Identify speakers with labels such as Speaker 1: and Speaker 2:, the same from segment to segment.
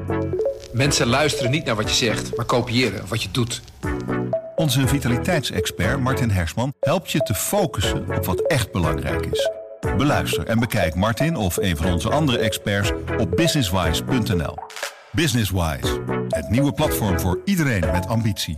Speaker 1: Mensen luisteren niet naar wat je zegt, maar kopiëren wat je doet.
Speaker 2: Onze vitaliteitsexpert Martin Hersman helpt je te focussen op wat echt belangrijk is. Beluister en bekijk Martin of een van onze andere experts op businesswise.nl. Businesswise, het nieuwe platform voor iedereen met ambitie.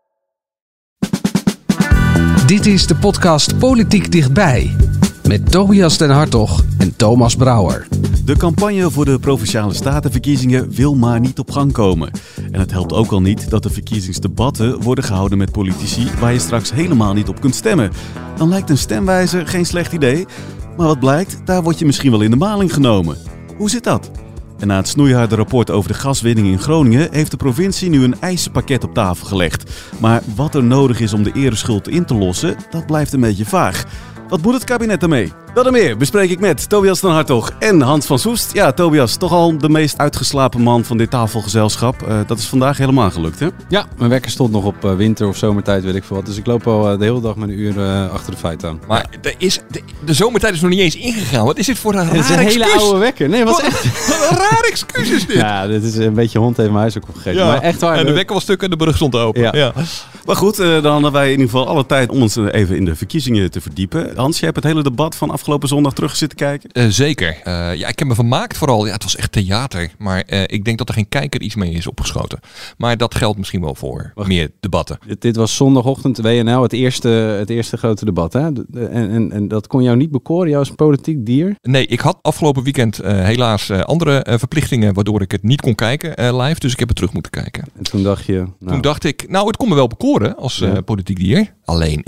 Speaker 3: Dit is de podcast Politiek Dichtbij. Met Tobias den Hartog en Thomas Brouwer.
Speaker 4: De campagne voor de Provinciale Statenverkiezingen wil maar niet op gang komen. En het helpt ook al niet dat de verkiezingsdebatten worden gehouden met politici waar je straks helemaal niet op kunt stemmen. Dan lijkt een stemwijzer geen slecht idee. Maar wat blijkt, daar word je misschien wel in de maling genomen. Hoe zit dat? En na het snoeiharde rapport over de gaswinning in Groningen heeft de provincie nu een eisenpakket op tafel gelegd. Maar wat er nodig is om de ereschuld in te lossen, dat blijft een beetje vaag. Wat moet het kabinet ermee? Dat en meer bespreek ik met Tobias den Hartog en Hans van Soest. Ja, Tobias, toch al de meest uitgeslapen man van dit tafelgezelschap. Dat is vandaag helemaal gelukt, hè?
Speaker 5: Ja, mijn wekker stond nog op winter- of zomertijd, weet ik veel wat. Dus ik loop al de hele dag met een uur achter de feiten aan.
Speaker 6: Maar de zomertijd is nog niet eens ingegaan. Wat is dit voor een raar excuus?
Speaker 5: Het is een hele oude wekker. Nee, wat echt...
Speaker 6: Wat een raar excuus is dit.
Speaker 5: Ja, dit is een beetje hond heeft mijn huis ook opgegeten.
Speaker 6: Ja,
Speaker 5: maar echt waar.
Speaker 6: En de wekker was stuk en de brug stond open.
Speaker 5: Ja.
Speaker 4: Maar goed, dan hadden wij in ieder geval alle tijd om ons even in de verkiezingen te verdiepen. Hans, jij hebt het hele debat van afgelopen zondag terug zitten kijken?
Speaker 6: Zeker. Ik heb me vermaakt vooral. Ja, het was echt theater. Maar ik denk dat er geen kijker iets mee is opgeschoten. Maar dat geldt misschien wel voor meer debatten.
Speaker 5: Dit was zondagochtend WNL, het eerste grote debat. Hè? En dat kon jou niet bekoren, jou als een politiek dier?
Speaker 6: Nee, ik had afgelopen weekend helaas andere verplichtingen waardoor ik het niet kon kijken live. Dus ik heb het terug moeten kijken.
Speaker 5: En toen dacht je...
Speaker 6: Toen dacht ik, het kon me wel bekoren als politiek dier. Alleen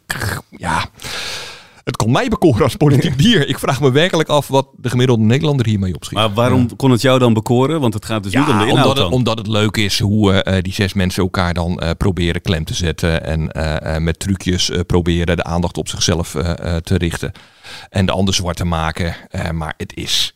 Speaker 6: het kon mij bekoren als politiek dier. Ik vraag me werkelijk af wat de gemiddelde Nederlander hiermee opschiet.
Speaker 4: Maar waarom kon het jou dan bekoren? Want het gaat dus niet om de inhoud
Speaker 6: omdat het leuk is hoe die 6 mensen elkaar dan proberen klem te zetten. En met trucjes proberen de aandacht op zichzelf te richten. En de ander zwart te maken. Maar het is...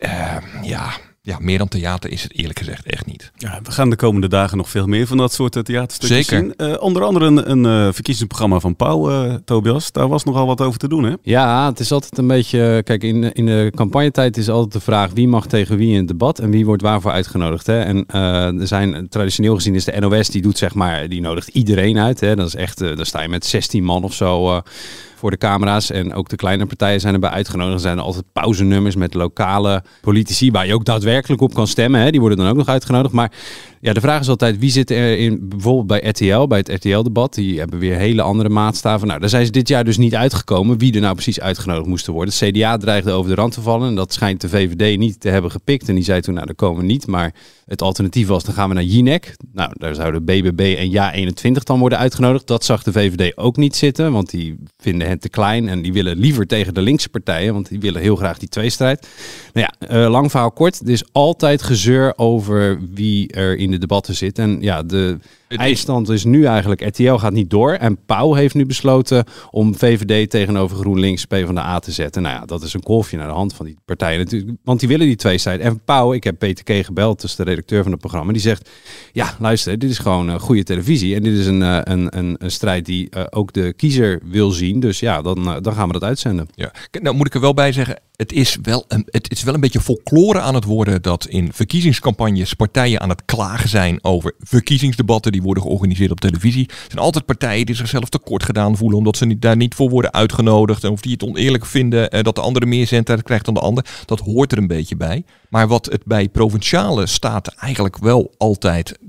Speaker 6: Ja, meer dan theater is het eerlijk gezegd echt niet.
Speaker 4: Ja, we gaan de komende dagen nog veel meer van dat soort theaterstukjes
Speaker 6: Zeker.
Speaker 4: zien. Onder andere een verkiezingsprogramma van Pauw, Tobias. Daar was nogal wat over te doen, hè?
Speaker 5: Ja, het is altijd een beetje... Kijk, in de campagnetijd is altijd de vraag wie mag tegen wie in het debat en wie wordt waarvoor uitgenodigd. Hè? En er zijn traditioneel gezien is de NOS, die doet die nodigt iedereen uit. Hè? Dat is echt, dan sta je met 16 man of zo... voor de camera's en ook de kleine partijen zijn erbij uitgenodigd. Er zijn altijd pauzenummers met lokale politici waar je ook daadwerkelijk op kan stemmen. Hè? Die worden dan ook nog uitgenodigd. Maar ja, de vraag is altijd wie zit er in, bijvoorbeeld bij RTL, bij het RTL-debat. Die hebben weer hele andere maatstaven. Nou, daar zijn ze dit jaar dus niet uitgekomen wie er nou precies uitgenodigd moesten worden. Het CDA dreigde over de rand te vallen en dat schijnt de VVD niet te hebben gepikt. En die zei toen, daar komen we niet. Maar het alternatief was, dan gaan we naar Jinek. Nou, daar zouden BBB en Ja21 dan worden uitgenodigd. Dat zag de VVD ook niet zitten, want die vinden het te klein en die willen liever tegen de linkse partijen, want die willen heel graag die tweestrijd. Nou ja, lang verhaal kort. Er is altijd gezeur over wie er in de debatten zit. En ja, de eindstand is nu eigenlijk, RTL gaat niet door. En Pauw heeft nu besloten om VVD tegenover GroenLinks PvdA te zetten. Nou ja, dat is een kolfje naar de hand van die partijen natuurlijk. Want die willen die tweestrijd. En Pauw, ik heb Peter K. gebeld, dus de redacteur van het programma. Die zegt, ja, luister, dit is gewoon goede televisie. En dit is een strijd die ook de kiezer wil zien. Dus ja, dan gaan we dat uitzenden.
Speaker 6: Ja. Nou moet ik er wel bij zeggen, het is wel een beetje folklore aan het worden dat in verkiezingscampagnes partijen aan het klagen zijn over verkiezingsdebatten die worden georganiseerd op televisie. Er zijn altijd partijen die zichzelf tekort gedaan voelen omdat ze daar niet voor worden uitgenodigd en of die het oneerlijk vinden dat de andere meer zendtijd krijgt dan de ander. Dat hoort er een beetje bij. Maar wat het bij provinciale staten eigenlijk wel altijd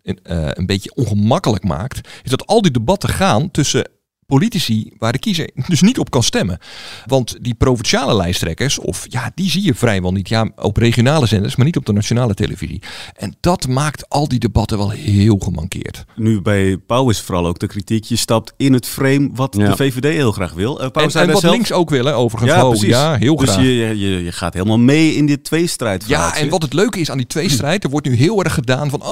Speaker 6: een beetje ongemakkelijk maakt, is dat al die debatten gaan tussen politici waar de kiezer dus niet op kan stemmen. Want die provinciale lijsttrekkers, die zie je vrijwel niet. Ja, op regionale zenders, maar niet op de nationale televisie. En dat maakt al die debatten wel heel gemankeerd.
Speaker 4: Nu bij Pauw is vooral ook de kritiek, je stapt in het frame wat de VVD heel graag wil. Pauw
Speaker 6: en wat zelf links ook willen, overigens.
Speaker 4: Ja, precies.
Speaker 6: Ja, heel graag.
Speaker 4: Dus je gaat helemaal mee in dit tweestrijd.
Speaker 6: Ja, en wat het leuke is aan die tweestrijd, er wordt nu heel erg gedaan van,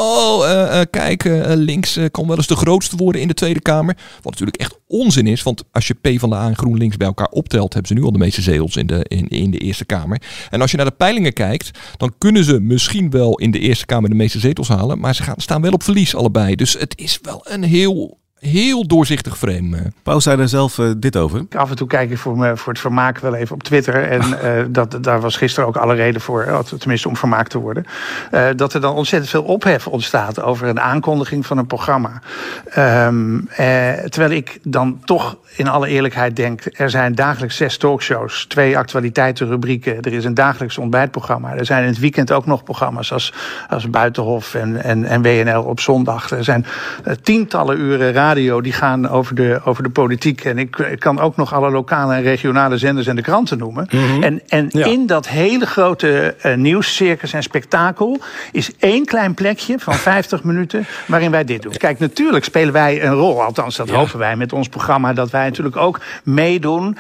Speaker 6: links kan wel eens de grootste worden in de Tweede Kamer. Wat natuurlijk echt onzin is, want als je PvdA en GroenLinks bij elkaar optelt, hebben ze nu al de meeste zetels in de Eerste Kamer. En als je naar de peilingen kijkt, dan kunnen ze misschien wel in de Eerste Kamer de meeste zetels halen, maar ze staan wel op verlies allebei. Dus het is wel een heel heel doorzichtig frame.
Speaker 4: Pauw zei daar zelf dit over.
Speaker 7: Af en toe kijk ik voor het vermaak wel even op Twitter. En daar was gisteren ook alle reden voor, tenminste om vermaakt te worden. Dat er dan ontzettend veel ophef ontstaat over een aankondiging van een programma. Terwijl ik dan toch in alle eerlijkheid denk, er zijn dagelijks 6 talkshows, 2 actualiteitenrubrieken. Er is een dagelijks ontbijtprogramma. Er zijn in het weekend ook nog programma's als Buitenhof en WNL op zondag. Er zijn tientallen uren radio die gaan over de politiek. En ik kan ook nog alle lokale en regionale zenders en de kranten noemen. Mm-hmm. En in dat hele grote nieuwscircus en spektakel is 1 klein plekje van 50 minuten waarin wij dit doen. Kijk, natuurlijk spelen wij een rol, althans dat hopen wij met ons programma, dat wij natuurlijk ook meedoen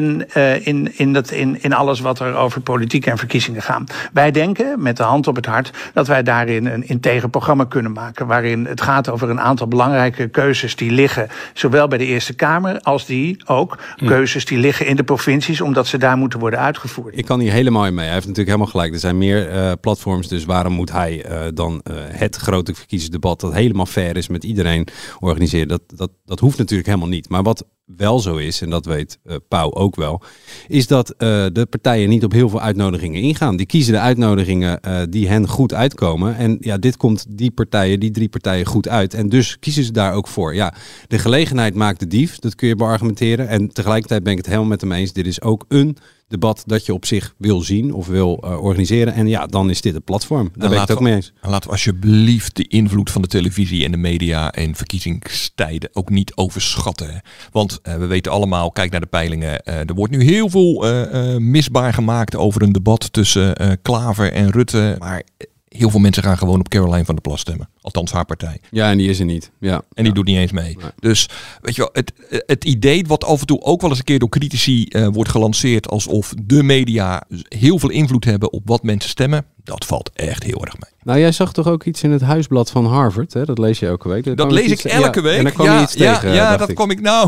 Speaker 7: in alles wat er over politiek en verkiezingen gaan. Wij denken, met de hand op het hart, dat wij daarin een integer programma kunnen maken, waarin het gaat over een aantal belangrijke keuzes die liggen, zowel bij de Eerste Kamer als die ook keuzes die liggen in de provincies, omdat ze daar moeten worden uitgevoerd.
Speaker 5: Ik kan hier helemaal in mee. Hij heeft natuurlijk helemaal gelijk. Er zijn meer platforms, dus waarom moet hij dan het grote verkiezingsdebat dat helemaal fair is met iedereen organiseren? Dat hoeft natuurlijk helemaal niet. Maar wat wel zo is, en dat weet Pauw ook wel, is dat de partijen niet op heel veel uitnodigingen ingaan. Die kiezen de uitnodigingen die hen goed uitkomen. En ja, dit komt die 3 partijen goed uit. En dus kiezen ze daar ook voor. Ja, de gelegenheid maakt de dief. Dat kun je beargumenteren. En tegelijkertijd ben ik het helemaal met hem eens. Dit is ook een debat dat je op zich wil zien of wil organiseren. En ja, dan is dit het platform. Daar ben ik het ook mee eens.
Speaker 6: Laten we alsjeblieft de invloed van de televisie en de media en verkiezingstijden ook niet overschatten. Want we weten allemaal, kijk naar de peilingen. Er wordt nu heel veel misbaar gemaakt over een debat tussen Klaver en Rutte. Maar heel veel mensen gaan gewoon op Caroline van der Plas stemmen. Althans haar partij.
Speaker 5: Ja, en die is er niet. Ja.
Speaker 6: En die doet niet eens mee. Nee. Dus weet je wel, het idee wat af en toe ook wel eens een keer door critici wordt gelanceerd, alsof de media heel veel invloed hebben op wat mensen stemmen, dat valt echt heel erg mee.
Speaker 5: Nou, jij zag toch ook iets in het huisblad van Harvard, hè? Dat lees je elke week.
Speaker 6: Dat lees ik elke week.
Speaker 5: En daar kwam je iets tegen.
Speaker 6: Ja, dat kwam ik nou.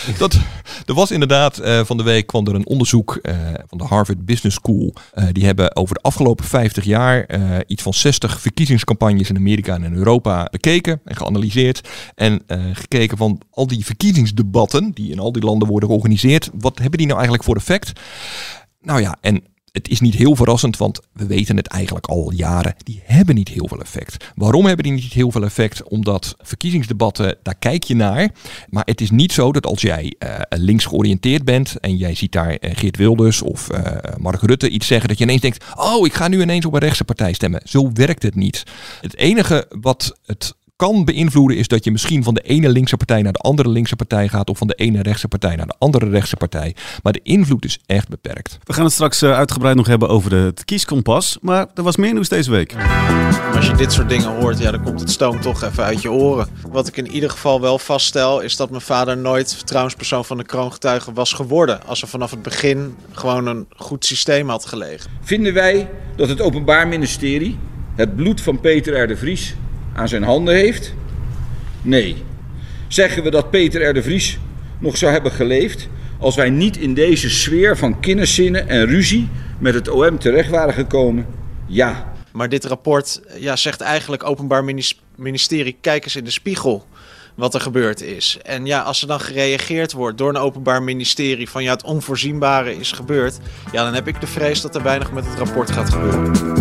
Speaker 6: Er was inderdaad, van de week kwam er een onderzoek van de Harvard Business School. Die hebben over de afgelopen 50 jaar iets van 60 verkiezingscampagnes in Amerika en in Europa bekeken en geanalyseerd. En gekeken van al die verkiezingsdebatten die in al die landen worden georganiseerd. Wat hebben die nou eigenlijk voor effect? Nou ja, en het is niet heel verrassend, want we weten het eigenlijk al jaren. Die hebben niet heel veel effect. Waarom hebben die niet heel veel effect? Omdat verkiezingsdebatten, daar kijk je naar. Maar het is niet zo dat als jij links georiënteerd bent en jij ziet daar Geert Wilders of Mark Rutte iets zeggen, dat je ineens denkt, oh, ik ga nu ineens op een rechtse partij stemmen. Zo werkt het niet. Het enige wat het kan beïnvloeden is dat je misschien van de ene linkse partij naar de andere linkse partij gaat, of van de ene rechtse partij naar de andere rechtse partij. Maar de invloed is echt beperkt.
Speaker 4: We gaan het straks uitgebreid nog hebben over het kieskompas, maar er was meer nieuws deze week.
Speaker 8: Als je dit soort dingen hoort, ja, dan komt het stoom toch even uit je oren. Wat ik in ieder geval wel vaststel, is dat mijn vader nooit vertrouwenspersoon van de kroongetuigen was geworden, als er vanaf het begin gewoon een goed systeem had gelegen.
Speaker 9: Vinden wij dat het Openbaar Ministerie het bloed van Peter R. de Vries aan zijn handen heeft? Nee. Zeggen we dat Peter R. de Vries nog zou hebben geleefd als wij niet in deze sfeer van kinderzinnen en ruzie met het OM terecht waren gekomen? Ja.
Speaker 8: Maar dit rapport zegt eigenlijk Openbaar Ministerie, kijk eens in de spiegel wat er gebeurd is. En ja, als er dan gereageerd wordt door een Openbaar Ministerie van het onvoorzienbare is gebeurd, ja, dan heb ik de vrees dat er weinig met het rapport gaat gebeuren.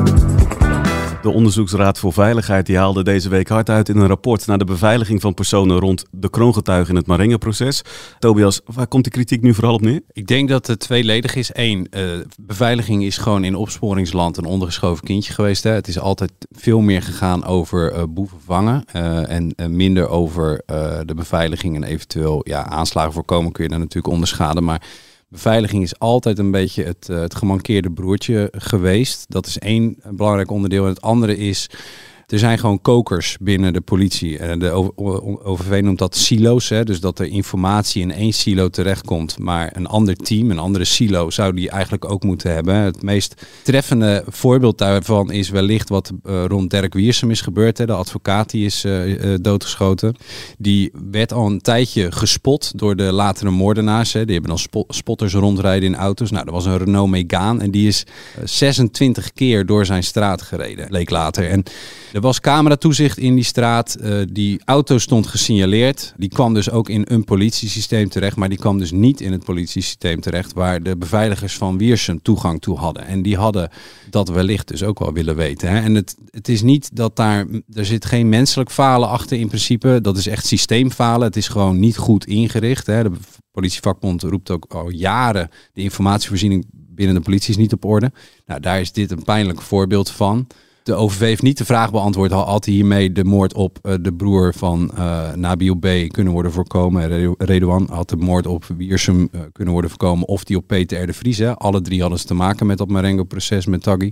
Speaker 4: De Onderzoeksraad voor Veiligheid die haalde deze week hard uit in een rapport naar de beveiliging van personen rond de kroongetuigen in het Marengo-proces. Tobias, waar komt de kritiek nu vooral op neer?
Speaker 5: Ik denk dat het tweeledig is. Eén, beveiliging is gewoon in opsporingsland een ondergeschoven kindje geweest. Hè. Het is altijd veel meer gegaan over boeven vangen en minder over de beveiliging en eventueel aanslagen voorkomen kun je daar natuurlijk onderschaden. Maar beveiliging is altijd een beetje het gemankeerde broertje geweest. Dat is één belangrijk onderdeel. En het andere is, er zijn gewoon kokers binnen de politie. De OVV noemt dat silo's. Hè? Dus dat er informatie in één silo terechtkomt. Maar een ander team, een andere silo, zou die eigenlijk ook moeten hebben. Het meest treffende voorbeeld daarvan is wellicht wat rond Dirk Wiersum is gebeurd. Hè? De advocaat die is doodgeschoten. Die werd al een tijdje gespot door de latere moordenaars. Hè? Die hebben dan spotters rondrijden in auto's. Nou, er was een Renault Megane en die is 26 keer door zijn straat gereden. Leek later. En Er was cameratoezicht in die straat. Die auto stond gesignaleerd. Die kwam dus ook in een politiesysteem terecht. Maar die kwam dus niet in het politiesysteem terecht waar de beveiligers van Wiersum toegang toe hadden. En die hadden dat wellicht dus ook wel willen weten. Hè? En het is niet dat er zit geen menselijk falen achter in principe. Dat is echt systeemfalen. Het is gewoon niet goed ingericht. Hè? De politievakbond roept ook al jaren de informatievoorziening binnen de politie is niet op orde. Nou, daar is dit een pijnlijk voorbeeld van. De OVV heeft niet de vraag beantwoord, had hiermee de moord op de broer van Nabil B. kunnen worden voorkomen. Redouan had de moord op Wiersum kunnen worden voorkomen. Of die op Peter R. de Vries. Hè. Alle drie hadden ze te maken met dat Marengo-proces met Taghi.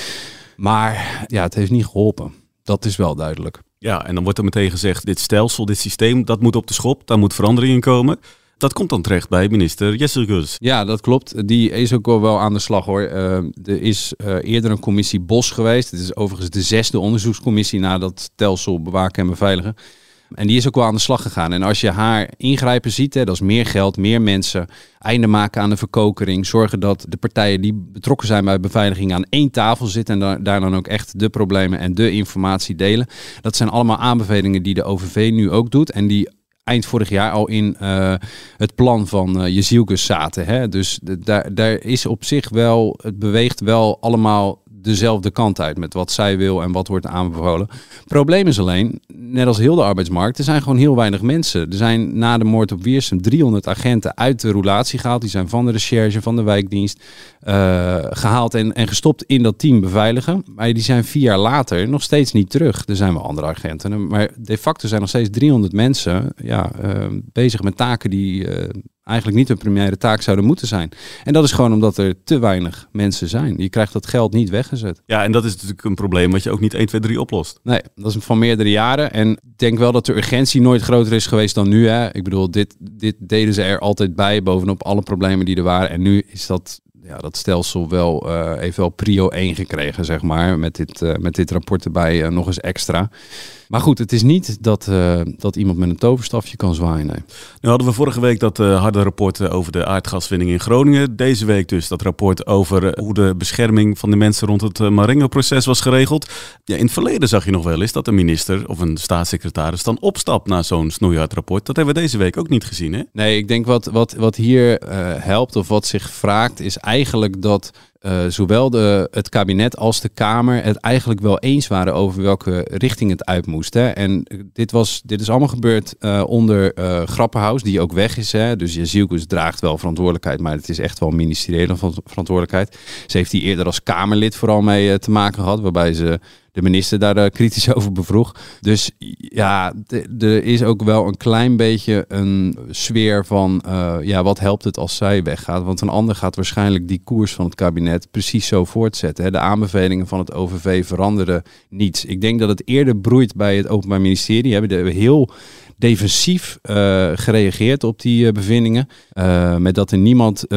Speaker 5: Maar ja, het heeft niet geholpen. Dat is wel duidelijk.
Speaker 4: Ja, en dan wordt er meteen gezegd, dit stelsel, dit systeem, dat moet op de schop. Daar moet verandering in komen. Dat komt dan terecht bij minister Jesselgus.
Speaker 5: Ja, dat klopt. Die is ook wel aan de slag hoor. Er is eerder een commissie Bos geweest. Het is overigens de 6e onderzoekscommissie naar dat stelsel bewaken en beveiligen. En die is ook wel aan de slag gegaan. En als je haar ingrijpen ziet, hè, dat is meer geld, meer mensen, einde maken aan de verkokering, zorgen dat de partijen die betrokken zijn bij beveiliging aan één tafel zitten en daar dan ook echt de problemen en de informatie delen. Dat zijn allemaal aanbevelingen die de OVV nu ook doet en die eind vorig jaar al in het plan van Jesselgus zaten. Hè? Dus daar is op zich wel, het beweegt wel allemaal dezelfde kant uit met wat zij wil en wat wordt aanbevolen. Het probleem is alleen, net als heel de arbeidsmarkt, er zijn gewoon heel weinig mensen. Er zijn na de moord op Wiersum 300 agenten uit de roulatie gehaald. Die zijn van de recherche, van de wijkdienst gehaald en gestopt in dat team beveiligen. Maar die zijn 4 jaar later nog steeds niet terug. Er zijn wel andere agenten. Maar de facto zijn nog steeds 300 mensen bezig met taken die eigenlijk niet een primaire taak zouden moeten zijn. En dat is gewoon omdat er te weinig mensen zijn. Je krijgt dat geld niet weggezet.
Speaker 4: Ja, en dat is natuurlijk een probleem wat je ook niet 1, 2, 3 oplost.
Speaker 5: Nee, dat is van meerdere jaren. En ik denk wel dat de urgentie nooit groter is geweest dan nu. Hè. Ik bedoel, dit deden ze er altijd bij, bovenop alle problemen die er waren. En nu is dat stelsel wel heeft wel prio 1 gekregen, zeg maar. Met dit rapport erbij nog eens extra. Maar goed, het is niet dat iemand met een toverstafje kan zwaaien. Nee.
Speaker 4: Nu hadden we vorige week dat harde rapport over de aardgaswinning in Groningen. Deze week dus dat rapport over hoe de bescherming van de mensen rond het Marengo-proces was geregeld. Ja, in het verleden zag je nog wel eens dat een minister of een staatssecretaris dan opstapt na zo'n snoeihard rapport. Dat hebben we deze week ook niet gezien, hè?
Speaker 5: Nee, ik denk wat hier helpt of wat zich wraakt is eigenlijk dat zowel het kabinet als de Kamer het eigenlijk wel eens waren over welke richting het uit moest. Hè. En dit is allemaal gebeurd onder Grapperhaus, die ook weg is. Hè. Dus Jesselgus draagt wel verantwoordelijkheid, maar het is echt wel ministeriële verantwoordelijkheid. Ze heeft die eerder als Kamerlid vooral mee te maken gehad, waarbij ze de minister daar kritisch over bevroeg. Dus ja, er is ook wel een klein beetje een sfeer van wat helpt het als zij weggaat? Want een ander gaat waarschijnlijk die koers van het kabinet precies zo voortzetten. Hè? De aanbevelingen van het OVV veranderen niets. Ik denk dat het eerder broeit bij het Openbaar Ministerie. Hebben heel defensief gereageerd op die bevindingen. Met dat er niemand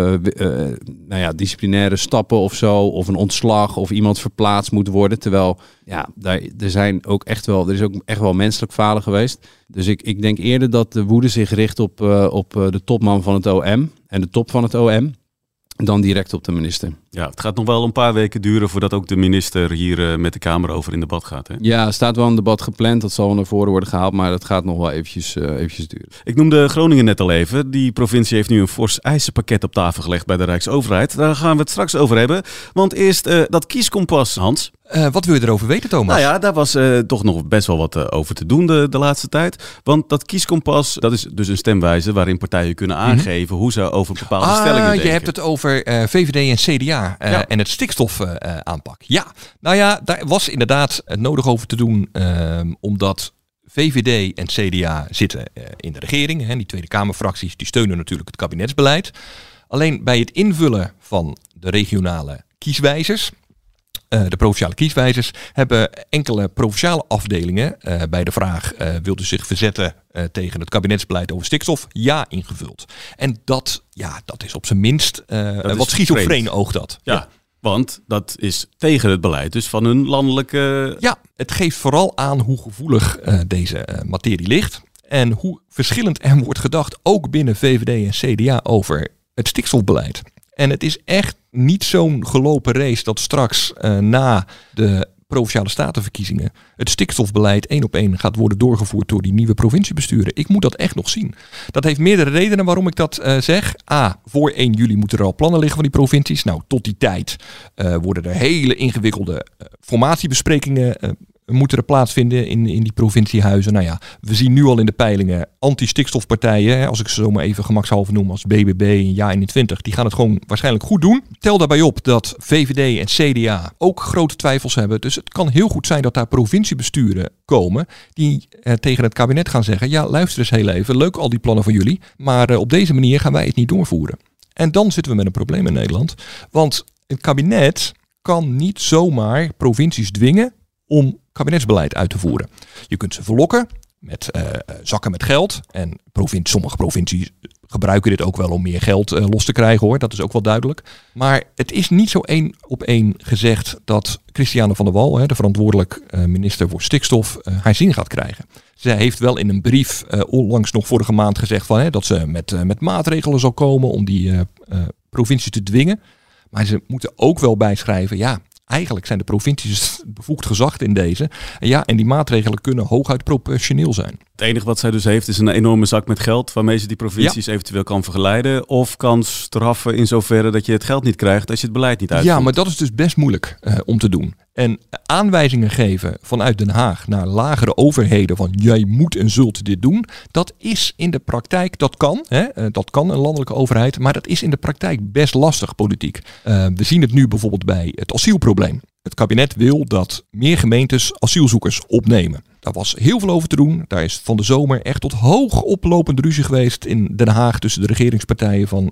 Speaker 5: disciplinaire stappen of zo, of een ontslag of iemand verplaatst moet worden. Terwijl er is ook echt wel menselijk falen geweest. Dus ik denk eerder dat de woede zich richt op de topman van het OM en de top van het OM. Dan direct op de minister.
Speaker 4: Ja, het gaat nog wel een paar weken duren voordat ook de minister hier met de Kamer over in debat gaat. Hè?
Speaker 5: Ja, er staat wel een debat gepland. Dat zal wel naar voren worden gehaald, maar dat gaat nog wel eventjes duren.
Speaker 4: Ik noemde Groningen net al even. Die provincie heeft nu een fors eisenpakket op tafel gelegd bij de Rijksoverheid. Daar gaan we het straks over hebben. Want eerst dat kieskompas, Hans.
Speaker 6: Wat wil je erover weten, Thomas?
Speaker 4: Nou ja, daar was toch nog best wel wat over te doen de laatste tijd. Want dat kieskompas, dat is dus een stemwijze waarin partijen kunnen aangeven hoe ze over bepaalde stellingen denken.
Speaker 6: Je hebt het over VVD en CDA en het stikstofaanpak. Ja, nou ja, daar was inderdaad nodig over te doen, omdat VVD en CDA zitten in de regering. Hè, die Tweede Kamerfracties die steunen natuurlijk het kabinetsbeleid. Alleen bij het invullen van de regionale kieswijzers, de provinciale kieswijzers, hebben enkele provinciale afdelingen bij de vraag wilt u zich verzetten tegen het kabinetsbeleid over stikstof? Ja, ingevuld. En dat is op zijn minst wat schizofreen oogt dat.
Speaker 4: Ja. Want dat is tegen het beleid dus van hun landelijke...
Speaker 6: Ja, het geeft vooral aan hoe gevoelig deze materie ligt. En hoe verschillend er wordt gedacht, ook binnen VVD en CDA, over het stikstofbeleid. En het is echt niet zo'n gelopen race dat straks na de Provinciale Statenverkiezingen het stikstofbeleid 1 op 1 gaat worden doorgevoerd door die nieuwe provinciebesturen. Ik moet dat echt nog zien. Dat heeft meerdere redenen waarom ik dat zeg. A, voor 1 juli moeten er al plannen liggen van die provincies. Nou, tot die tijd worden er hele ingewikkelde formatiebesprekingen moeten er plaatsvinden in die provinciehuizen. Nou ja, we zien nu al in de peilingen anti-stikstofpartijen, als ik ze zo maar even gemakshalve noem, als BBB en JA21, die gaan het gewoon waarschijnlijk goed doen. Tel daarbij op dat VVD en CDA ook grote twijfels hebben. Dus het kan heel goed zijn dat daar provinciebesturen komen die tegen het kabinet gaan zeggen, ja, luister eens heel even, leuk al die plannen van jullie, maar op deze manier gaan wij het niet doorvoeren. En dan zitten we met een probleem in Nederland, want het kabinet kan niet zomaar provincies dwingen om kabinetsbeleid uit te voeren. Je kunt ze verlokken met zakken met geld. En sommige provincies gebruiken dit ook wel om meer geld los te krijgen, hoor. Dat is ook wel duidelijk. Maar het is niet zo 1 op 1 gezegd dat Christiane van der Wal, de verantwoordelijk minister voor stikstof, haar zin gaat krijgen. Zij heeft wel in een brief onlangs nog vorige maand gezegd dat ze met maatregelen zal komen om die provincies te dwingen. Maar ze moeten ook wel bijschrijven, ja, eigenlijk zijn de provincies bevoegd gezag in deze. En die maatregelen kunnen hooguit proportioneel zijn.
Speaker 4: Het enige wat zij dus heeft is een enorme zak met geld waarmee ze die provincies eventueel kan vergeleiden of kan straffen in zoverre dat je het geld niet krijgt als je het beleid niet uitvoert.
Speaker 6: Ja, maar dat is dus best moeilijk om te doen. En aanwijzingen geven vanuit Den Haag naar lagere overheden van jij moet en zult dit doen, dat is in de praktijk, dat kan een landelijke overheid, maar dat is in de praktijk best lastig politiek. We zien het nu bijvoorbeeld bij het asielprobleem. Het kabinet wil dat meer gemeentes asielzoekers opnemen. Daar was heel veel over te doen. Daar is van de zomer echt tot hoog oplopende ruzie geweest in Den Haag tussen de regeringspartijen van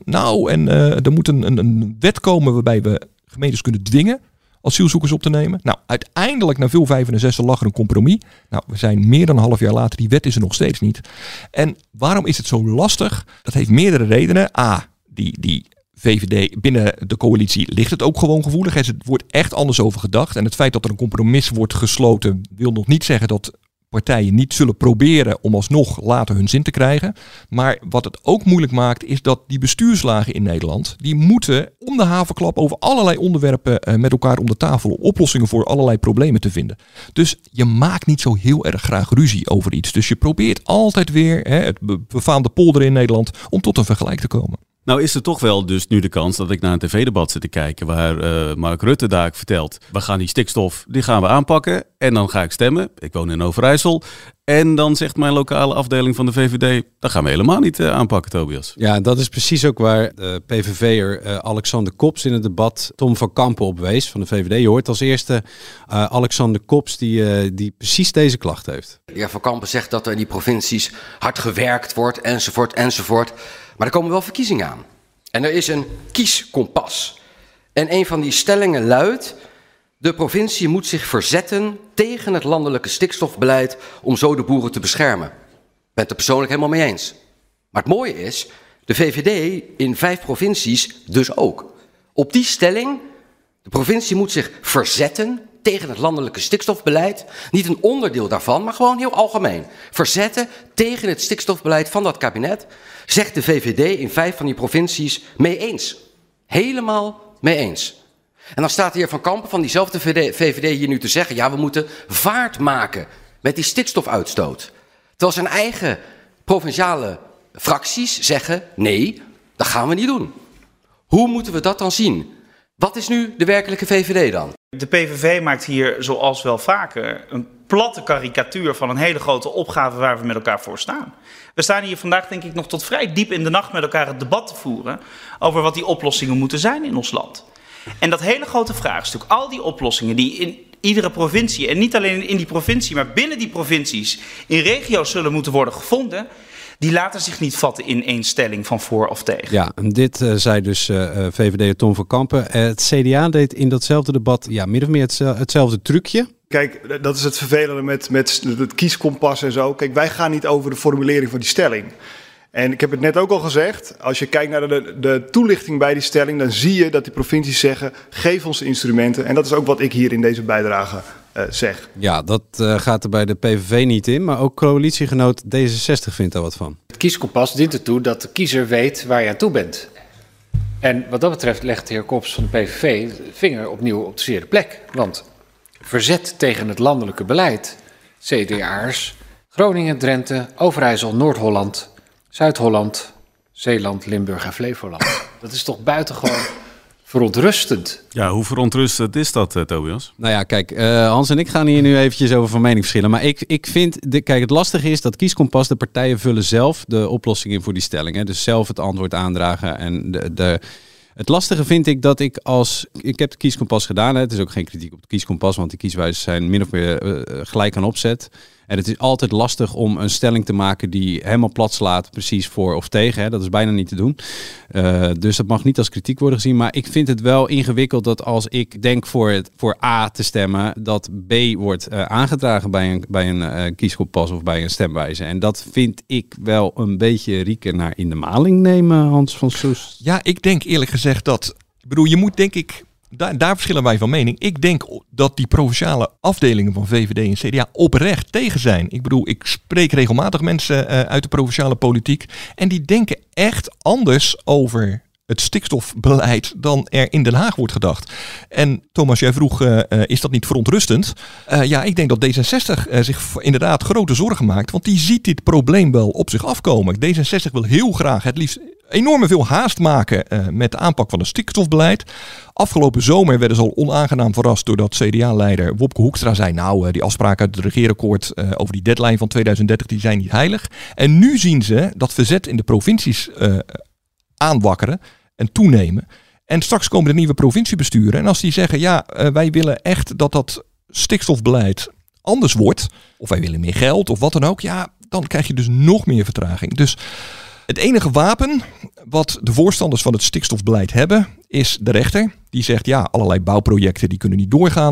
Speaker 6: er moet een wet komen waarbij we gemeentes kunnen dwingen asielzoekers op te nemen. Nou, uiteindelijk na veel 5 en 6 lag er een compromis. Nou, we zijn meer dan een half jaar later, die wet is er nog steeds niet. En waarom is het zo lastig? Dat heeft meerdere redenen. A, die VVD binnen de coalitie ligt het ook gewoon gevoelig. Er wordt echt anders over gedacht. En het feit dat er een compromis wordt gesloten wil nog niet zeggen dat partijen niet zullen proberen om alsnog later hun zin te krijgen. Maar wat het ook moeilijk maakt is dat die bestuurslagen in Nederland, die moeten om de haverklap over allerlei onderwerpen met elkaar om de tafel oplossingen voor allerlei problemen te vinden. Dus je maakt niet zo heel erg graag ruzie over iets. Dus je probeert altijd weer het befaamde polder in Nederland om tot een vergelijk te komen.
Speaker 4: Nou is er toch wel dus nu de kans dat ik naar een tv-debat zit te kijken waar Mark Rutte daar vertelt, we gaan die stikstof, die gaan we aanpakken en dan ga ik stemmen. Ik woon in Overijssel. En dan zegt mijn lokale afdeling van de VVD, dat gaan we helemaal niet aanpakken, Tobias.
Speaker 5: Ja, dat is precies ook waar de PVV'er Alexander Kops in het debat Tom van Kampen op wees van de VVD. Je hoort als eerste Alexander Kops die precies deze klacht heeft.
Speaker 10: De heer Van Kampen zegt dat er in die provincies hard gewerkt wordt, enzovoort, enzovoort. Maar er komen wel verkiezingen aan. En er is een kieskompas. En een van die stellingen luidt: de provincie moet zich verzetten tegen het landelijke stikstofbeleid om zo de boeren te beschermen. Ik ben het er persoonlijk helemaal mee eens. Maar het mooie is, de VVD in 5 provincies dus ook. Op die stelling, de provincie moet zich verzetten tegen het landelijke stikstofbeleid. Niet een onderdeel daarvan, maar gewoon heel algemeen. Verzetten tegen het stikstofbeleid van dat kabinet, zegt de VVD in 5 van die provincies mee eens. Helemaal mee eens. En dan staat de heer Van Kampen van diezelfde VVD hier nu te zeggen, ja, we moeten vaart maken met die stikstofuitstoot. Terwijl zijn eigen provinciale fracties zeggen, nee, dat gaan we niet doen. Hoe moeten we dat dan zien? Wat is nu de werkelijke VVD dan?
Speaker 11: De PVV maakt hier, zoals wel vaker, een platte karikatuur van een hele grote opgave waar we met elkaar voor staan. We staan hier vandaag denk ik nog tot vrij diep in de nacht met elkaar het debat te voeren over wat die oplossingen moeten zijn in ons land. En dat hele grote vraagstuk, al die oplossingen die in iedere provincie, en niet alleen in die provincie, maar binnen die provincies, in regio's zullen moeten worden gevonden, die laten zich niet vatten in één stelling van voor of tegen. Ja,
Speaker 5: en dit zei dus VVD'er Tom van Kampen. Het CDA deed in datzelfde debat min of meer hetzelfde trucje.
Speaker 12: Kijk, dat is het vervelende met het kieskompas en zo. Kijk, wij gaan niet over de formulering van die stelling. En ik heb het net ook al gezegd, als je kijkt naar de toelichting bij die stelling, dan zie je dat die provincies zeggen, geef ons de instrumenten. En dat is ook wat ik hier in deze bijdrage zeg.
Speaker 5: Ja, dat gaat er bij de PVV niet in, maar ook coalitiegenoot D66 vindt daar wat van.
Speaker 13: Het kieskompas dient ertoe dat de kiezer weet waar je aan toe bent. En wat dat betreft legt de heer Kops van de PVV de vinger opnieuw op de zere plek. Want verzet tegen het landelijke beleid. CDA'ers, Groningen, Drenthe, Overijssel, Noord-Holland, Zuid-Holland, Zeeland, Limburg en Flevoland. Dat is toch buitengewoon verontrustend.
Speaker 4: Ja, hoe verontrustend is dat, Tobias?
Speaker 5: Nou ja, kijk, Hans en ik gaan hier nu eventjes over van mening verschillen. Maar ik vind, kijk, het lastige is dat Kieskompas, de partijen vullen zelf de oplossing in voor die stelling. Hè? Dus zelf het antwoord aandragen. En het lastige vind ik dat ik heb de Kieskompas gedaan. Hè? Het is ook geen kritiek op de Kieskompas, want de kieswijzers zijn min of meer gelijk aan opzet. En het is altijd lastig om een stelling te maken die helemaal plat slaat, precies voor of tegen. Hè? Dat is bijna niet te doen. Dus dat mag niet als kritiek worden gezien. Maar ik vind het wel ingewikkeld dat als ik denk voor A te stemmen, dat B wordt aangedragen bij een kieskompas of bij een stemwijzer. En dat vind ik wel een beetje rieken naar in de maling nemen, Hans van Soest.
Speaker 6: Ja, ik denk eerlijk gezegd dat... Ik bedoel, je moet denk ik... Daar verschillen wij van mening. Ik denk dat die provinciale afdelingen van VVD en CDA oprecht tegen zijn. Ik bedoel, ik spreek regelmatig mensen uit de provinciale politiek. En die denken echt anders over het stikstofbeleid dan er in Den Haag wordt gedacht. En Thomas, jij vroeg, is dat niet verontrustend? Ja, ik denk dat D66 zich inderdaad grote zorgen maakt. Want die ziet dit probleem wel op zich afkomen. D66 wil heel graag het liefst enorm veel haast maken met de aanpak van het stikstofbeleid. Afgelopen zomer werden ze al onaangenaam verrast doordat CDA-leider Wopke Hoekstra zei, nou, die afspraken uit het regeerakkoord over die deadline van 2030, die zijn niet heilig. En nu zien ze dat verzet in de provincies aanwakkeren en toenemen. En straks komen de nieuwe provinciebesturen. En als die zeggen, ja, wij willen echt dat dat stikstofbeleid anders wordt, of wij willen meer geld of wat dan ook, ja, dan krijg je dus nog meer vertraging. Dus het enige wapen wat de voorstanders van het stikstofbeleid hebben, is de rechter. Die zegt, ja, allerlei bouwprojecten die kunnen niet doorgaan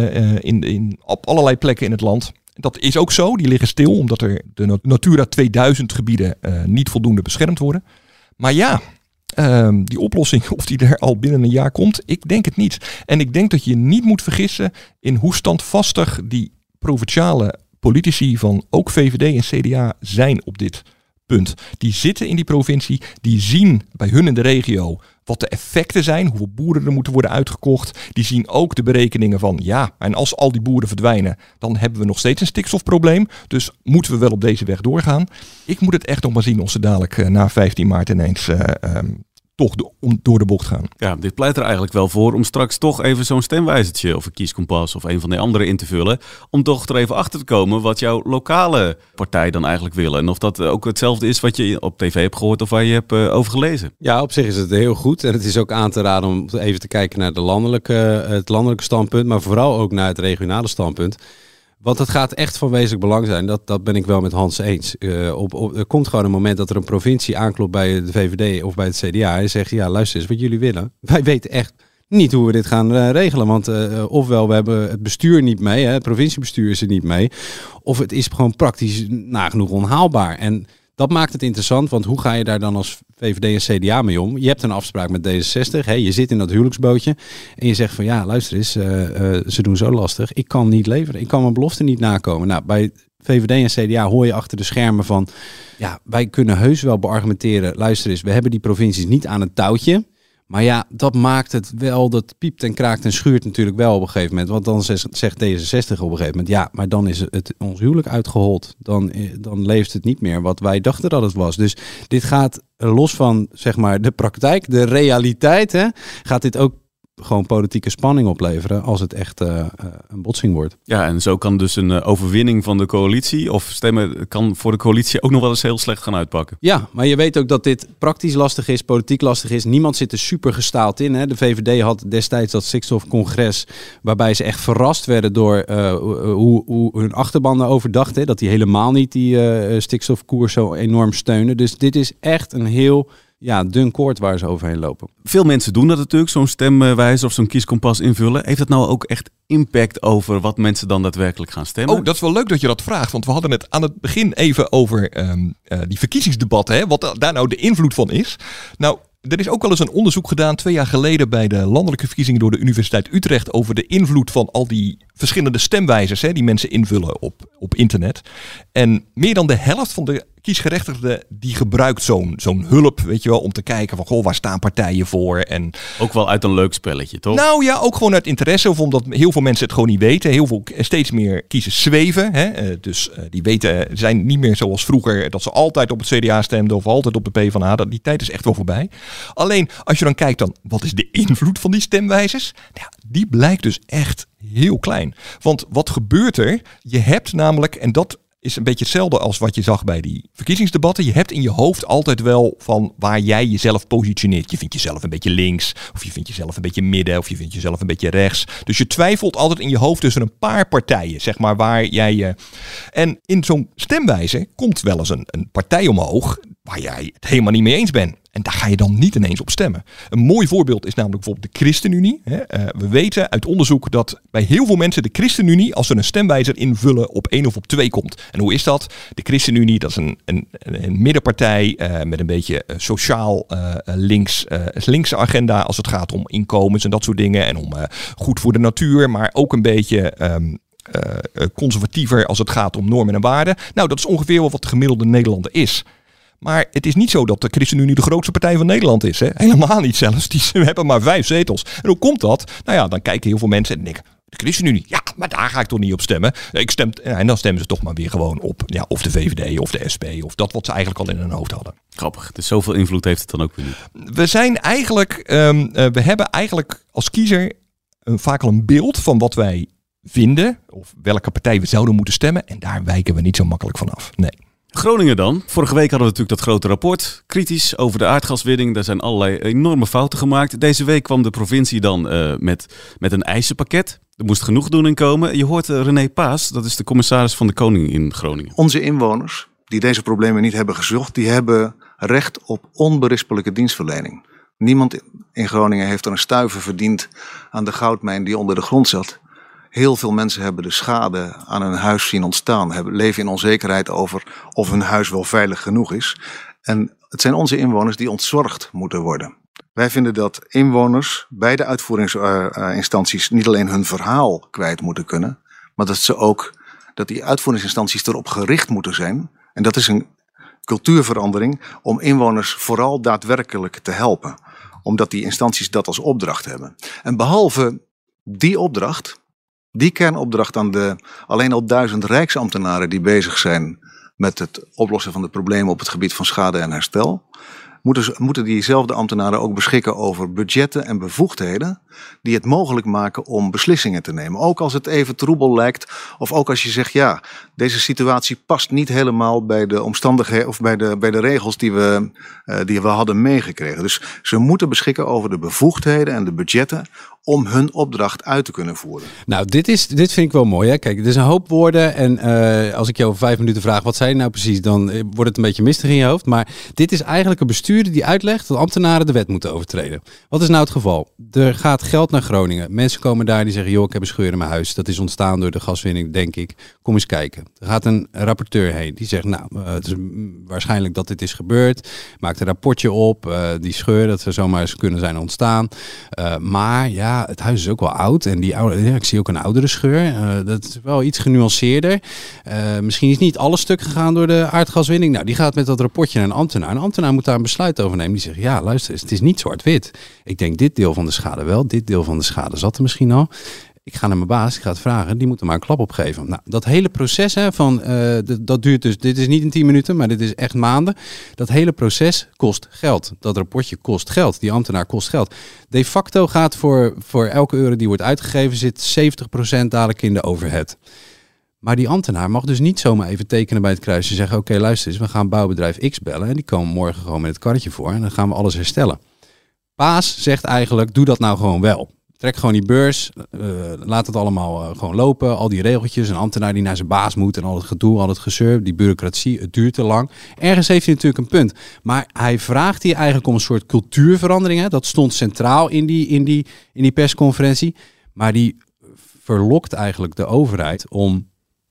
Speaker 6: op allerlei plekken in het land. Dat is ook zo, die liggen stil, omdat er de Natura 2000 gebieden niet voldoende beschermd worden. Maar ja, die oplossing, of die er al binnen een jaar komt, ik denk het niet. En ik denk dat je niet moet vergissen in hoe standvastig die provinciale politici van ook VVD en CDA zijn op dit punt. Die zitten in die provincie, die zien bij hun in de regio wat de effecten zijn, hoeveel boeren er moeten worden uitgekocht. Die zien ook de berekeningen van, ja, en als al die boeren verdwijnen, dan hebben we nog steeds een stikstofprobleem. Dus moeten we wel op deze weg doorgaan. Ik moet het echt nog maar zien of ze dadelijk na 15 maart ineens toch door de bocht gaan.
Speaker 4: Ja, dit pleit er eigenlijk wel voor om straks toch even zo'n stemwijzertje of een kieskompas of een van die andere in te vullen. Om toch er even achter te komen wat jouw lokale partij dan eigenlijk willen. En of dat ook hetzelfde is wat je op tv hebt gehoord of waar je hebt over gelezen.
Speaker 5: Ja, op zich is het heel goed. En het is ook aan te raden om even te kijken naar het landelijke standpunt, maar vooral ook naar het regionale standpunt. Want het gaat echt van wezenlijk belang zijn. Dat ben ik wel met Hans eens. Er komt gewoon een moment dat er een provincie aanklopt bij de VVD of bij het CDA. En zegt, ja, luister eens, wat jullie willen. Wij weten echt niet hoe we dit gaan regelen. Want ofwel we hebben het bestuur niet mee, het provinciebestuur is er niet mee. Of het is gewoon praktisch nagenoeg onhaalbaar. En dat maakt het interessant, want hoe ga je daar dan als VVD en CDA mee om? Je hebt een afspraak met D66, je zit in dat huwelijksbootje en je zegt van ja, luister eens, ze doen zo lastig. Ik kan niet leveren, ik kan mijn belofte niet nakomen. Nou, bij VVD en CDA hoor je achter de schermen van, ja, wij kunnen heus wel beargumenteren, luister eens, we hebben die provincies niet aan het touwtje. Maar ja, dat maakt het wel, dat piept en kraakt en schuurt natuurlijk wel op een gegeven moment. Want dan zegt D66 op een gegeven moment, ja, maar dan is het ons huwelijk uitgehold. Dan leeft het niet meer wat wij dachten dat het was. Dus dit gaat los van, zeg maar, de praktijk, de realiteit, gaat dit ook gewoon politieke spanning opleveren als het echt een botsing wordt.
Speaker 4: Ja, en zo kan dus een overwinning van de coalitie of stemmen kan voor de coalitie ook nog wel eens heel slecht gaan uitpakken.
Speaker 5: Ja, maar je weet ook dat dit praktisch lastig is, politiek lastig is. Niemand zit er super gestaald in. Hè. De VVD had destijds dat stikstofcongres waarbij ze echt verrast werden door hoe hun achterban daarover dachten. Dat die helemaal niet die stikstofkoers zo enorm steunen. Dus dit is echt een heel dun koord waar ze overheen lopen.
Speaker 4: Veel mensen doen dat natuurlijk, zo'n stemwijzer of zo'n kieskompas invullen. Heeft dat nou ook echt impact over wat mensen dan daadwerkelijk gaan stemmen?
Speaker 6: Oh, dat is wel leuk dat je dat vraagt. Want we hadden het aan het begin even over die verkiezingsdebatten. Wat daar nou de invloed van is. Nou, er is ook wel eens een onderzoek gedaan 2 jaar geleden bij de landelijke verkiezingen door de Universiteit Utrecht over de invloed van al die verschillende stemwijzers die mensen invullen op internet. En meer dan de helft van de kiesgerechtigde die gebruikt zo'n hulp, weet je wel, om te kijken van, waar staan partijen voor? En
Speaker 4: ook wel uit een leuk spelletje, toch?
Speaker 6: Nou ja, ook gewoon uit interesse, of omdat heel veel mensen het gewoon niet weten. Steeds meer kiezers zweven. Hè? Dus die zijn niet meer zoals vroeger, dat ze altijd op het CDA stemden of altijd op de PvdA. Die tijd is echt wel voorbij. Alleen, als je dan kijkt dan, wat is de invloed van die stemwijzers? Nou, die blijkt dus echt heel klein. Want wat gebeurt er? Je hebt namelijk, en dat is een beetje hetzelfde als wat je zag bij die verkiezingsdebatten. Je hebt in je hoofd altijd wel van waar jij jezelf positioneert. Je vindt jezelf een beetje links, of je vindt jezelf een beetje midden, of je vindt jezelf een beetje rechts. Dus je twijfelt altijd in je hoofd tussen een paar partijen, zeg maar, waar jij je... En in zo'n stemwijze komt wel eens een partij omhoog waar jij het helemaal niet mee eens bent. En daar ga je dan niet ineens op stemmen. Een mooi voorbeeld is namelijk bijvoorbeeld de ChristenUnie. We weten uit onderzoek dat bij heel veel mensen de ChristenUnie, als ze een stemwijzer invullen, op 1 of op 2 komt. En hoe is dat? De ChristenUnie, dat is een middenpartij met een beetje sociaal linkse agenda als het gaat om inkomens en dat soort dingen. En om goed voor de natuur, maar ook een beetje conservatiever als het gaat om normen en waarden. Nou, dat is ongeveer wel wat de gemiddelde Nederlander is. Maar het is niet zo dat de ChristenUnie de grootste partij van Nederland is. Hè? Helemaal niet zelfs. Die hebben maar 5 zetels. En hoe komt dat? Nou ja, dan kijken heel veel mensen en denken, de ChristenUnie, ja, maar daar ga ik toch niet op stemmen. En dan stemmen ze toch maar weer gewoon op of de VVD of de SP of dat wat ze eigenlijk al in hun hoofd hadden.
Speaker 4: Grappig. Dus zoveel invloed heeft het dan ook weer niet.
Speaker 6: We hebben eigenlijk als kiezer vaak al een beeld van wat wij vinden of welke partij we zouden moeten stemmen. En daar wijken we niet zo makkelijk van af. Nee.
Speaker 4: Groningen dan. Vorige week hadden we natuurlijk dat grote rapport. Kritisch over de aardgaswinning. Daar zijn allerlei enorme fouten gemaakt. Deze week kwam de provincie dan met een eisenpakket. Er moest genoegdoening komen. Je hoort René Paas, dat is de commissaris van de Koning in Groningen.
Speaker 14: Onze inwoners die deze problemen niet hebben gezocht, die hebben recht op onberispelijke dienstverlening. Niemand in Groningen heeft er een stuiver verdiend aan de goudmijn die onder de grond zat. Heel veel mensen hebben de schade aan hun huis zien ontstaan. Leven in onzekerheid over of hun huis wel veilig genoeg is. En het zijn onze inwoners die ontzorgd moeten worden. Wij vinden dat inwoners bij de uitvoeringsinstanties niet alleen hun verhaal kwijt moeten kunnen, maar dat die uitvoeringsinstanties erop gericht moeten zijn. En dat is een cultuurverandering om inwoners vooral daadwerkelijk te helpen. Omdat die instanties dat als opdracht hebben. En behalve die opdracht, die kernopdracht aan de alleen al 1000 rijksambtenaren die bezig zijn met het oplossen van de problemen op het gebied van schade en herstel, moeten diezelfde ambtenaren ook beschikken over budgetten en bevoegdheden die het mogelijk maken om beslissingen te nemen. Ook als het even troebel lijkt of ook als je zegt, ja, deze situatie past niet helemaal bij de omstandigheden of bij de regels die we hadden meegekregen. Dus ze moeten beschikken over de bevoegdheden en de budgetten om hun opdracht uit te kunnen voeren.
Speaker 5: Nou, dit vind ik wel mooi. Hè? Kijk, het is een hoop woorden. En als ik jou over 5 minuten vraag, wat zei je nou precies? Dan wordt het een beetje mistig in je hoofd. Maar dit is eigenlijk een bestuurder die uitlegt dat ambtenaren de wet moeten overtreden. Wat is nou het geval? Er gaat geld naar Groningen. Mensen komen daar die zeggen, joh, ik heb een scheur in mijn huis. Dat is ontstaan door de gaswinning, denk ik. Kom eens kijken. Er gaat een rapporteur heen. Die zegt, nou, het is waarschijnlijk dat dit is gebeurd. Maakt een rapportje op. Die scheur, dat zou zomaar eens kunnen zijn ontstaan. Maar ja, het huis is ook wel oud. En ik zie ook een oudere scheur. Dat is wel iets genuanceerder. Misschien is niet alles stuk gegaan door de aardgaswinning. Nou, die gaat met dat rapportje naar een ambtenaar. Een ambtenaar moet daar een besluit over nemen. Die zegt, ja, luister, het is niet zwart-wit. Ik denk dit deel van de schade wel. Dit deel van de schade zat er misschien al. Ik ga naar mijn baas, ik ga het vragen. Die moet er maar een klap op geven. Nou, dat hele proces dat duurt dus, dit is niet in 10 minuten, maar dit is echt maanden. Dat hele proces kost geld. Dat rapportje kost geld. Die ambtenaar kost geld. De facto gaat voor elke euro die wordt uitgegeven, zit 70% dadelijk in de overhead. Maar die ambtenaar mag dus niet zomaar even tekenen bij het kruisje en zeggen, oké, luister eens, we gaan bouwbedrijf X bellen. En die komen morgen gewoon met het karretje voor en dan gaan we alles herstellen. Paas zegt eigenlijk, doe dat nou gewoon wel. Trek gewoon die beurs, laat het allemaal gewoon lopen. Al die regeltjes, een ambtenaar die naar zijn baas moet en al het gedoe, al het gezeur, die bureaucratie, het duurt te lang. Ergens heeft hij natuurlijk een punt. Maar hij vraagt hier eigenlijk om een soort cultuurverandering. Hè? Dat stond centraal in die persconferentie. Maar die verlokt eigenlijk de overheid om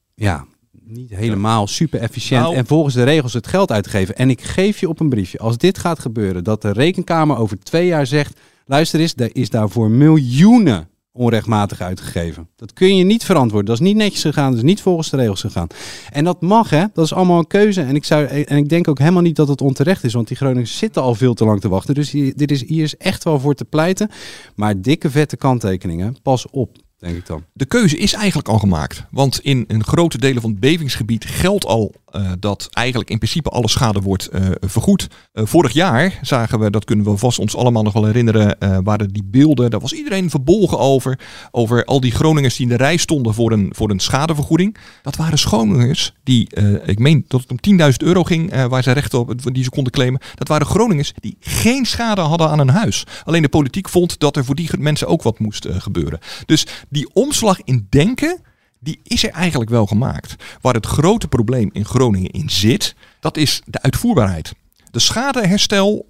Speaker 5: niet helemaal super efficiënt en volgens de regels het geld uit te geven. En ik geef je op een briefje, als dit gaat gebeuren, dat de Rekenkamer over 2 jaar zegt, luister eens, er is daarvoor miljoenen onrechtmatig uitgegeven. Dat kun je niet verantwoorden. Dat is niet netjes gegaan, dat is niet volgens de regels gegaan. En dat mag, hè. Dat is allemaal een keuze. En ik denk ook helemaal niet dat het onterecht is, want die Groningers zitten al veel te lang te wachten. Dus hier is echt wel voor te pleiten. Maar dikke vette kanttekeningen, pas op. Denk ik dan.
Speaker 6: De keuze is eigenlijk al gemaakt. Want in grote delen van het bevingsgebied geldt al dat eigenlijk in principe alle schade wordt vergoed. Vorig jaar zagen we, dat kunnen we vast ons allemaal nog wel herinneren, waren die beelden, daar was iedereen verbolgen over al die Groningers die in de rij stonden voor een schadevergoeding. Dat waren Groningers die, ik meen dat het om €10.000 ging, waar ze recht op, die ze konden claimen. Dat waren Groningers die geen schade hadden aan een huis. Alleen de politiek vond dat er voor die mensen ook wat moest gebeuren. Dus die omslag in denken, die is er eigenlijk wel gemaakt. Waar het grote probleem in Groningen in zit, dat is de uitvoerbaarheid. De schadeherstel,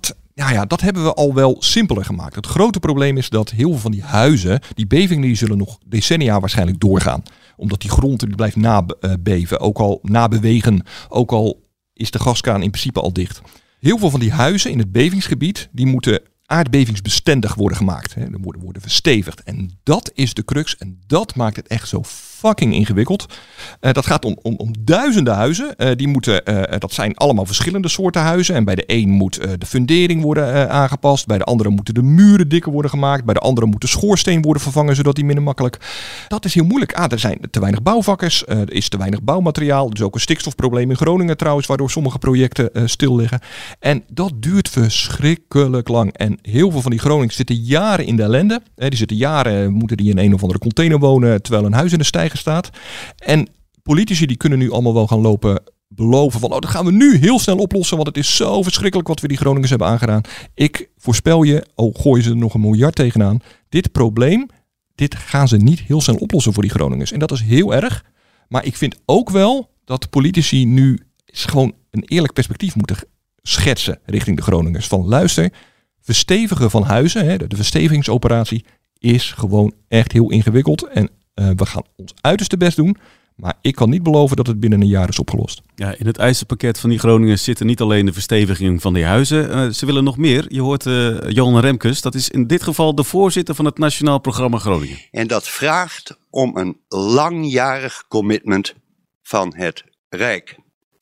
Speaker 6: dat hebben we al wel simpeler gemaakt. Het grote probleem is dat heel veel van die huizen, die bevingen, die zullen nog decennia waarschijnlijk doorgaan. Omdat die grond die blijft nabeven, ook al nabewegen, ook al is de gaskraan in principe al dicht. Heel veel van die huizen in het bevingsgebied, die moeten aardbevingsbestendig worden gemaakt. Hè. Worden verstevigd. En dat is de crux. En dat maakt het echt zo fucking ingewikkeld. Dat gaat om duizenden huizen. Die moeten, dat zijn allemaal verschillende soorten huizen. En bij de een moet de fundering worden aangepast. Bij de andere moeten de muren dikker worden gemaakt. Bij de andere moet de schoorsteen worden vervangen, zodat die minder makkelijk. Dat is heel moeilijk. Er zijn te weinig bouwvakkers. Er is te weinig bouwmateriaal. Er is ook een stikstofprobleem in Groningen trouwens, waardoor sommige projecten stil liggen. En dat duurt verschrikkelijk lang. En heel veel van die Groningers zitten jaren in de ellende. Die zitten jaren, moeten die in een of andere container wonen, terwijl een huis in de steiger staat. En politici die kunnen nu allemaal wel gaan lopen beloven van, dat gaan we nu heel snel oplossen, want het is zo verschrikkelijk wat we die Groningers hebben aangedaan. Ik voorspel je, gooien ze er nog $1 miljard tegenaan, dit probleem, dit gaan ze niet heel snel oplossen voor die Groningers. En dat is heel erg. Maar ik vind ook wel dat politici nu gewoon een eerlijk perspectief moeten schetsen richting de Groningers. Van luister, verstevigen van huizen, de verstevigingsoperatie, is gewoon echt heel ingewikkeld. En we gaan ons uiterste best doen. Maar ik kan niet beloven dat het binnen een jaar is opgelost.
Speaker 4: Ja, in het eisenpakket van die Groningers zitten niet alleen de versteviging van die huizen. Ze willen nog meer. Je hoort Johan Remkes. Dat is in dit geval de voorzitter van het Nationaal Programma Groningen.
Speaker 15: En dat vraagt om een langjarig commitment van het Rijk.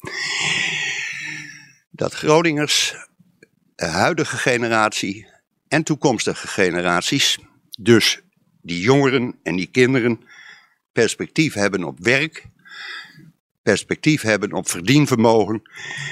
Speaker 15: Dat Groningers, de huidige generatie en toekomstige generaties, dus die jongeren en die kinderen, perspectief hebben op werk, perspectief hebben op verdienvermogen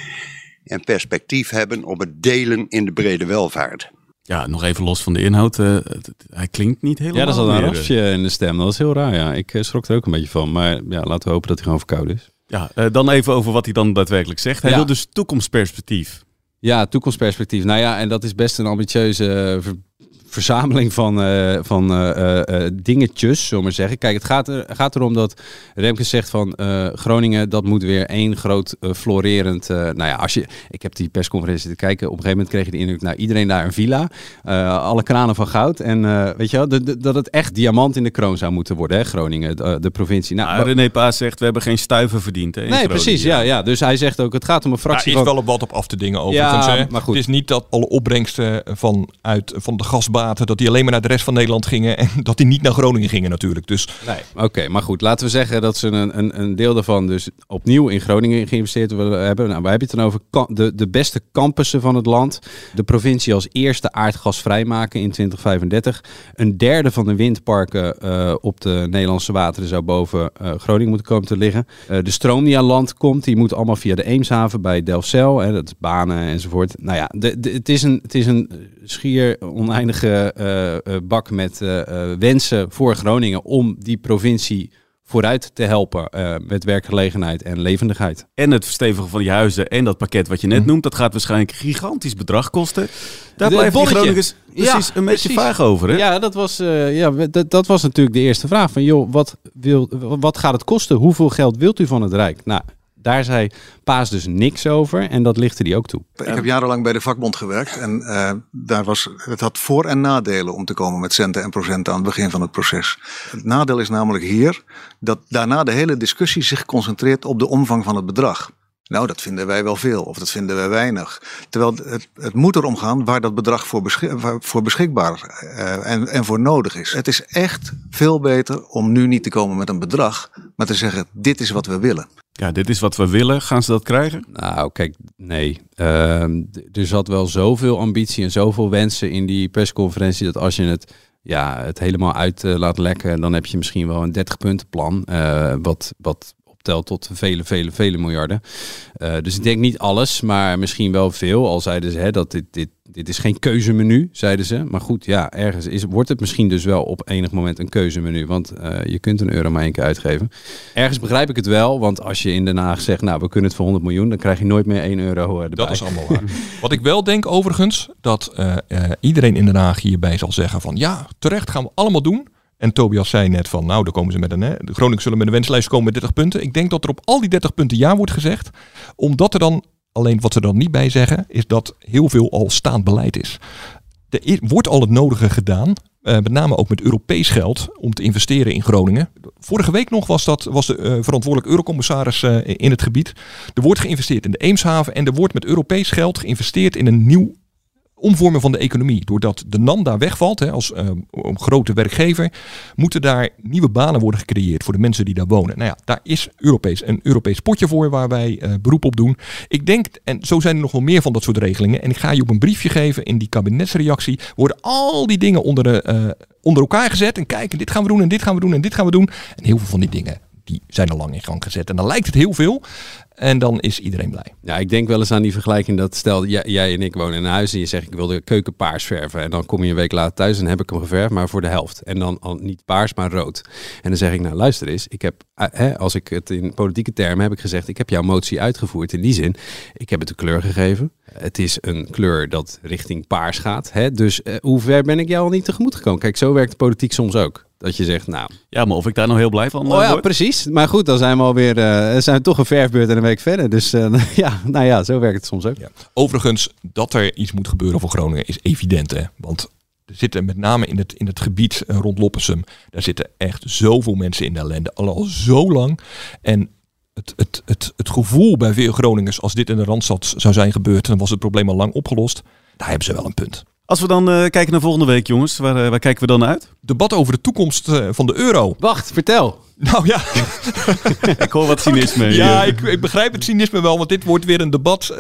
Speaker 15: en perspectief hebben op het delen in de brede welvaart.
Speaker 4: Ja, nog even los van de inhoud. Hij klinkt niet helemaal.
Speaker 5: Ja, dat is al een rasje in de stem. Dat is heel raar, ja. Ik schrok er ook een beetje van. Maar ja, laten we hopen dat hij gewoon verkouden is.
Speaker 4: Ja, dan even over wat hij dan daadwerkelijk zegt. Hij wil dus toekomstperspectief. Ja,
Speaker 5: toekomstperspectief. Nou ja, en dat is best een ambitieuze verzameling van dingetjes, zullen we maar zeggen. Kijk, het gaat erom dat Remkes zegt van Groningen, dat moet weer één groot florerend. Ik heb die persconferentie te kijken. Op een gegeven moment kreeg je de indruk, nou, iedereen daar een villa, alle kranen van goud. En weet je wel, dat het echt diamant in de kroon zou moeten worden, hè, Groningen, de provincie. Nou,
Speaker 4: René Paas zegt, we hebben geen stuiver verdiend. Hè, in Groningen.
Speaker 5: Precies, ja. Dus hij zegt ook, het gaat om een fractie
Speaker 6: van. Er is wel wat op af te dingen overigens.
Speaker 5: Ja, maar goed.
Speaker 6: Het is niet dat alle opbrengsten van de gasbaten, dat die alleen maar naar de rest van Nederland gingen en dat die niet naar Groningen gingen natuurlijk. Dus.
Speaker 5: Nee, oké, maar goed, laten we zeggen dat ze een deel daarvan dus opnieuw in Groningen geïnvesteerd hebben. Nou, waar heb je het dan over? De beste campussen van het land. De provincie als eerste aardgasvrij maken in 2035. Een derde van de windparken op de Nederlandse wateren zou boven Groningen moeten komen te liggen. De stroom die aan land komt, die moet allemaal via de Eemshaven bij Delfzijl. Dat is banen enzovoort. Nou ja, het is een schier oneindige bak met wensen voor Groningen om die provincie vooruit te helpen met werkgelegenheid en levendigheid.
Speaker 4: En het verstevigen van die huizen en dat pakket wat je net noemt, dat gaat waarschijnlijk een gigantisch bedrag kosten. Daar blijven die Groningers een beetje vaag over. Hè?
Speaker 5: Ja, dat was natuurlijk de eerste vraag. Van joh, wat gaat het kosten? Hoeveel geld wilt u van het Rijk? Nou, daar zei Paas dus niks over en dat lichtte hij ook toe.
Speaker 14: Ik heb jarenlang bij de vakbond gewerkt en het had voor- en nadelen om te komen met centen en procenten aan het begin van het proces. Het nadeel is namelijk hier dat daarna de hele discussie zich concentreert op de omvang van het bedrag. Nou, dat vinden wij wel veel of dat vinden wij weinig. Terwijl het moet erom gaan waar dat bedrag voor beschikbaar en voor nodig is. Het is echt veel beter om nu niet te komen met een bedrag, maar te zeggen, dit is wat we willen.
Speaker 4: Ja, dit is wat we willen. Gaan ze dat krijgen?
Speaker 5: Nou, kijk, nee. Er zat wel zoveel ambitie en zoveel wensen in die persconferentie dat als je het helemaal uit laat lekken, dan heb je misschien wel een 30-puntenplan. Wat optelt tot vele miljarden. Dus ik denk niet alles, maar misschien wel veel. Al zeiden ze dat dit is geen keuzemenu, zeiden ze. Maar goed, ja, ergens wordt het misschien dus wel op enig moment een keuzemenu. Want je kunt €1 maar 1 keer uitgeven. Ergens begrijp ik het wel, want als je in Den Haag zegt, nou, we kunnen het voor 100 miljoen, dan krijg je nooit meer €1 erbij.
Speaker 6: Dat is allemaal waar. Wat ik wel denk overigens, dat iedereen in Den Haag hierbij zal zeggen van, ja, terecht, gaan we allemaal doen. En Tobias zei net van, nou, dan komen ze met de Groningen zullen met een wenslijst komen met 30 punten. Ik denk dat er op al die 30 punten ja wordt gezegd. Omdat er dan, alleen wat ze er dan niet bij zeggen, is dat heel veel al staand beleid is. Er wordt al het nodige gedaan, met name ook met Europees geld, om te investeren in Groningen. Vorige week nog was de verantwoordelijk eurocommissaris in het gebied. Er wordt geïnvesteerd in de Eemshaven en er wordt met Europees geld geïnvesteerd in een nieuw omvormen van de economie. Doordat de NAM daar wegvalt, als grote werkgever, moeten daar nieuwe banen worden gecreëerd voor de mensen die daar wonen. Nou ja, daar is een Europees potje voor waar wij beroep op doen. Ik denk, en zo zijn er nog wel meer van dat soort regelingen, en ik ga je op een briefje geven in die kabinetsreactie, worden al die dingen onder elkaar gezet en kijken, dit gaan we doen en dit gaan we doen en dit gaan we doen. En heel veel van die dingen, die zijn al lang in gang gezet. En dan lijkt het heel veel. En dan is iedereen blij.
Speaker 5: Ja, ik denk wel eens aan die vergelijking dat stel jij en ik wonen in een huis en je zegt ik wil de keuken paars verven. En dan kom je een week later thuis en heb ik hem geverfd, maar voor de helft. En dan al niet paars, maar rood. En dan zeg ik, nou luister eens, ik heb, als ik het in politieke termen heb ik gezegd, ik heb jouw motie uitgevoerd. In die zin, ik heb het een kleur gegeven. Het is een kleur dat richting paars gaat. Dus hoe ver ben ik jou al niet tegemoet gekomen? Kijk, zo werkt de politiek soms ook. Dat je zegt, nou...
Speaker 4: Ja, maar of ik daar nou heel blij van word?
Speaker 5: Ja, precies. Maar goed, dan zijn we alweer... zijn we toch een verfbeurt en een week verder. Dus zo werkt het soms ook.
Speaker 6: Ja. Overigens, dat er iets moet gebeuren voor Groningen is evident. Hè? Want er zitten met name in het gebied rond Loppersum, daar zitten echt zoveel mensen in de ellende. Al zo lang. En het gevoel bij veel Groningers, als dit in de Randstad zou zijn gebeurd, dan was het probleem al lang opgelost. Daar hebben ze wel een punt.
Speaker 4: Als we dan kijken naar volgende week, jongens, waar kijken we dan uit?
Speaker 6: Debat over de toekomst van de euro.
Speaker 5: Wacht, vertel.
Speaker 6: Nou ja.
Speaker 4: Ik hoor wat cynisme.
Speaker 6: Ja, ik begrijp het cynisme wel, want dit wordt weer een debat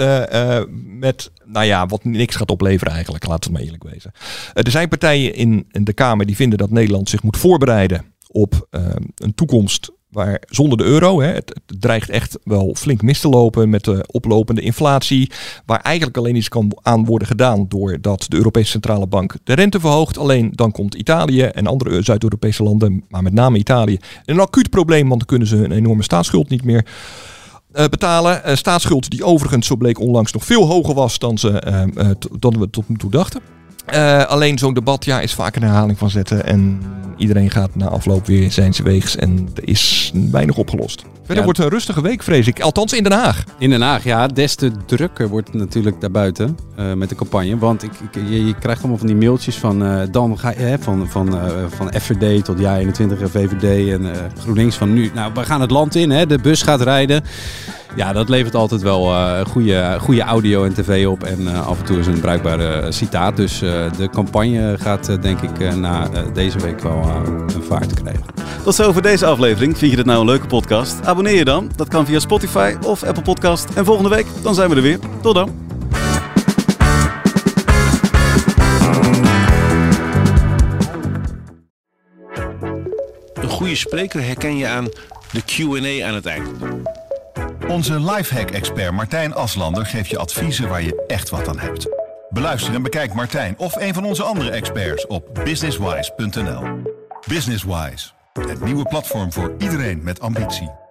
Speaker 6: met, wat niks gaat opleveren eigenlijk. Laten we maar eerlijk wezen. Er zijn partijen in de Kamer die vinden dat Nederland zich moet voorbereiden op een toekomst waar zonder de euro, het dreigt echt wel flink mis te lopen met de oplopende inflatie, waar eigenlijk alleen iets aan worden gedaan doordat de Europese Centrale Bank de rente verhoogt. Alleen dan komt Italië en andere Zuid-Europese landen, maar met name Italië, een acuut probleem, want dan kunnen ze een enorme staatsschuld niet meer betalen. Staatsschuld die overigens, zo bleek onlangs, nog veel hoger was dan we tot nu toe dachten. Alleen zo'n debat is vaak een herhaling van zetten en iedereen gaat na afloop weer zijns weegs en er is weinig opgelost. Verder wordt het een rustige week, vrees ik. Althans in Den Haag.
Speaker 5: In Den Haag, ja. Des te drukker wordt het natuurlijk daarbuiten met de campagne. Want je krijgt allemaal van die mailtjes van dan ga je van FVD tot JA21 en VVD en GroenLinks van nu. Nou, we gaan het land in, de bus gaat rijden. Ja, dat levert altijd wel goede audio en tv op. En af en toe is een bruikbare citaat. Dus de campagne gaat denk ik na deze week wel een vaart krijgen.
Speaker 4: Tot zover deze aflevering. Vind je dit nou een leuke podcast? Abonneer je dan. Dat kan via Spotify of Apple Podcast. En volgende week, dan zijn we er weer. Tot dan.
Speaker 16: Een goede spreker herken je aan de Q&A aan het eind.
Speaker 2: Onze lifehack-expert Martijn Aslander geeft je adviezen waar je echt wat aan hebt. Beluister en bekijk Martijn of een van onze andere experts op businesswise.nl. Businesswise, het nieuwe platform voor iedereen met ambitie.